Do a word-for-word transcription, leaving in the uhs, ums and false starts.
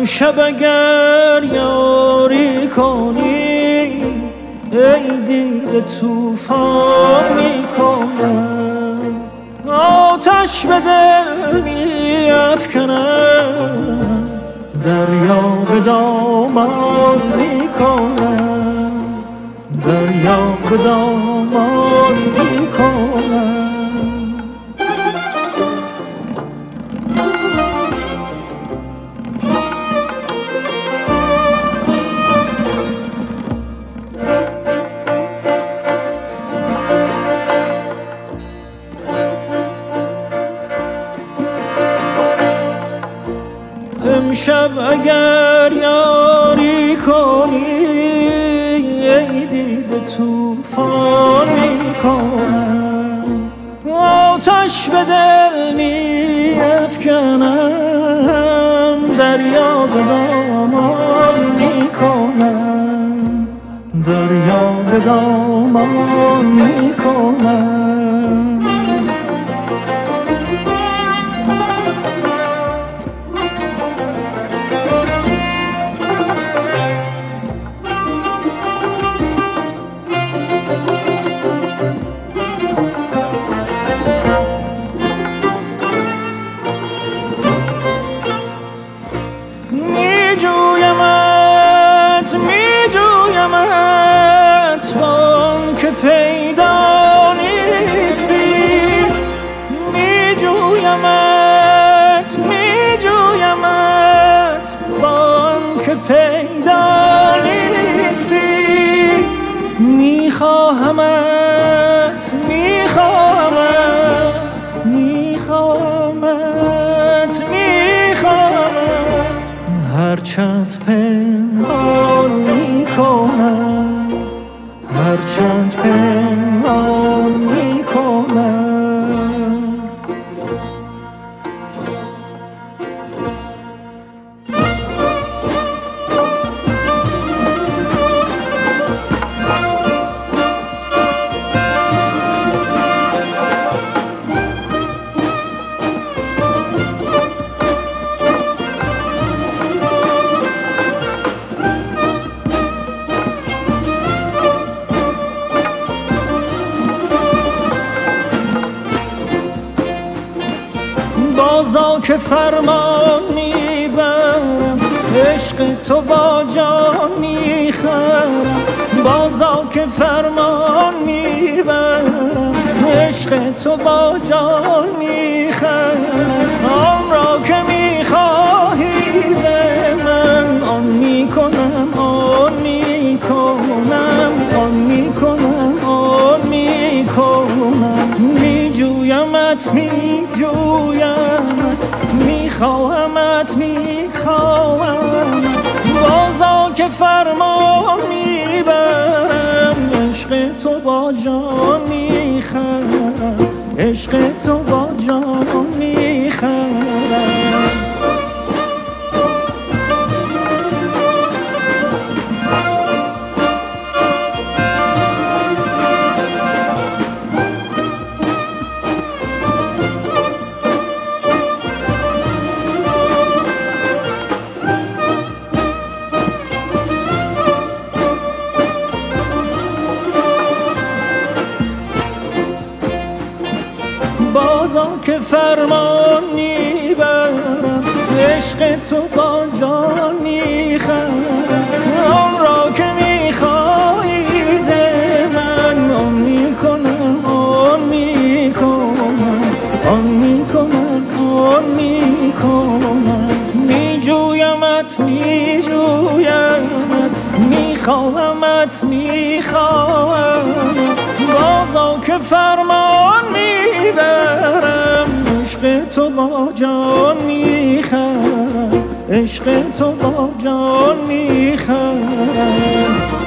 امشب اگر یاری کنی ای دیده طوفان میکنم، آتش به دل میافکنم، دریا به دامان میکنم، دریا به دامان میکنم. امشب اگر یاری کنی ای دیده طوفان میکنم، آتش به دل میافکنم، دریا به دامان میکنم، دریا به دامان میکنم. میجویمت میجویمت وان که پیدا نیستی، میجویمت میجویمت وان که پیدا نیستی، میخواهمت میخواهمت میخواهمت میخواهمت، هرچند پنهان میکنم، هرچند پنهان میکنم. بازا که فرمان میبرم، عشق تو با جان میخرم، بازا که فرمان میبرم، عشق تو با جان میخرم، آن را که میخواهی ز من آن میکنم، آن میکنم، آن میکنم، آن میکنم. میجویمت میجویمت میخواهمت میخواهم، بازا که فرمان میبرم، عشق تو با جان میخرم، عشق تو با جان میخرم. بازا که فرمان میبرم، عشق تو با جان میخرم، آن را که میخواهی ز من آن میکنم، آن میکنم، آن میکنم، آن میکنم. میجویمت میجویمت میخواهمت میخواهم، بازا که فرمان میبرم، عشق تو با جان میخرم، عشق تو با جان میخرم.